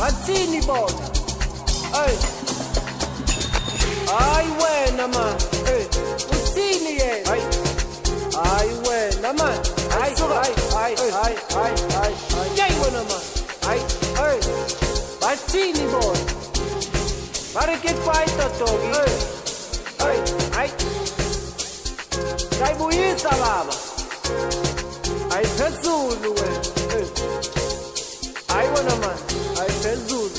Bathini bona. Hey. Ay wena man. Hey. Uthini yena? Hey. Ay wena man. Ay ay. Yey wena man. Ay. Hey. Bathini bona. Para que fight togi. Hey. Ay. Kai buyisa baba. Ay phezulu wena. Hey. Ay wena man. Ay phezulu.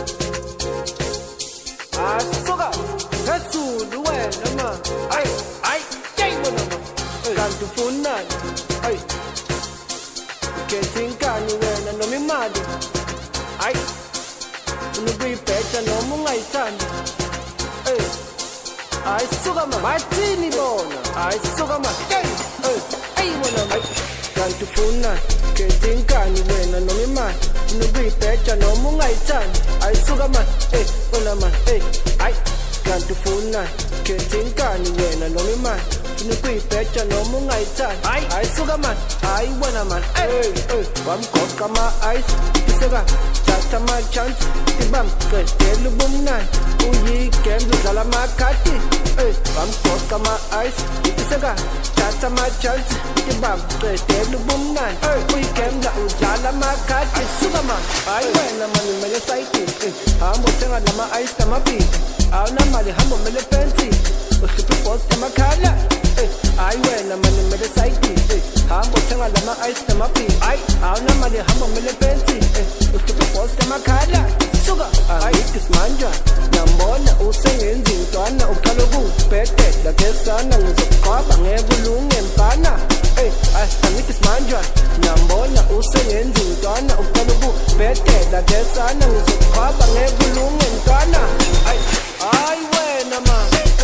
Asuka phezulu wena man. Ay yey wena man. Kanti ufunani? Ay. Ukethingani wena noma imali? Ay. Unukuyibheja noma ungayithandi. Hey. Ay suka man. Bathini bona. Ay suka man. Hey wena man. Kanti ufunani? Ukethingani wena noma imali? Unukuyibheja noma ungayithandi. Ay suka man. Hey wena man. Hey. Ay. Kanti ufunani? Ukethingani wena noma imali? Unukuyibheja noma ungayithandi. Ay suka man. Ay wena man. Hey. Wamgoqa ama-ice. Iseka. Thatha ama-chance. Ibamqedela ubumnandi. Uyigame udlala amakhadi. Wamgoqa ama-ice. Iseka. Thatha ama-chance. Ibamqedela ubumnandi. Uyigame udlala amakhadi. Suka man. Ay wena man umele sayidini. Hamba uthenga lama-ice namabhidi. Awunamali hamba umele fancy. Uhlupha ibhosi emakhala. Ay wena man umele sayidini. Hamba uthenga lama-ice namabhidi. Awunamali hamba umele fancy. Uhlupha ibhosi emakhala. Suka. Ayithi simanja. Ngiyambona usengenza intwana uqala ukubhedela kesana ngizokuqwaba ngekulunge mfana. Angithi simanja. Ngiyambona usengenza intwana uqala ukubhedela kesana ngizokuqwaba ngekulunge mfana. Ay wena man.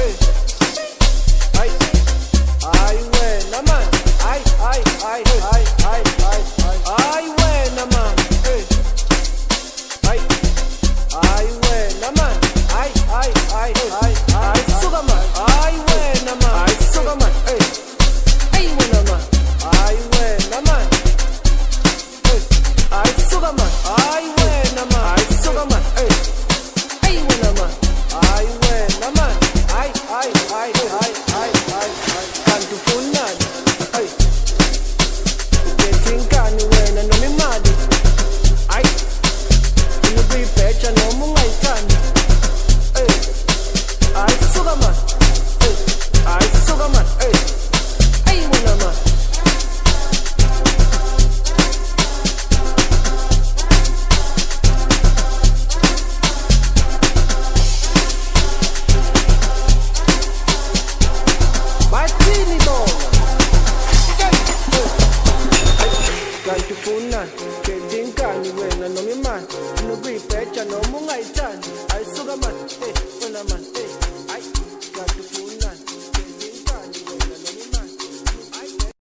Ay wena man. Ay wena man. Ay wena man. Ay suka man. Ay wena man. Ay suka man. Ay wena man. Ay wena man. Ay suka man. Ay wena man. Ay suka man. Ay wena man. Ay wena man. Ay. Kanti ufunani? Ay. Ukethingani wena noma imali? Ay. Unukuyibheja noma ungayithandi. Ay suka man. Ay suka man. Ay wena man. Bathini bona. Kanti ufunani? Ukethingani wena noma imali? Unukuyibheja noma ungayithandi. Ay suka man. Wena man.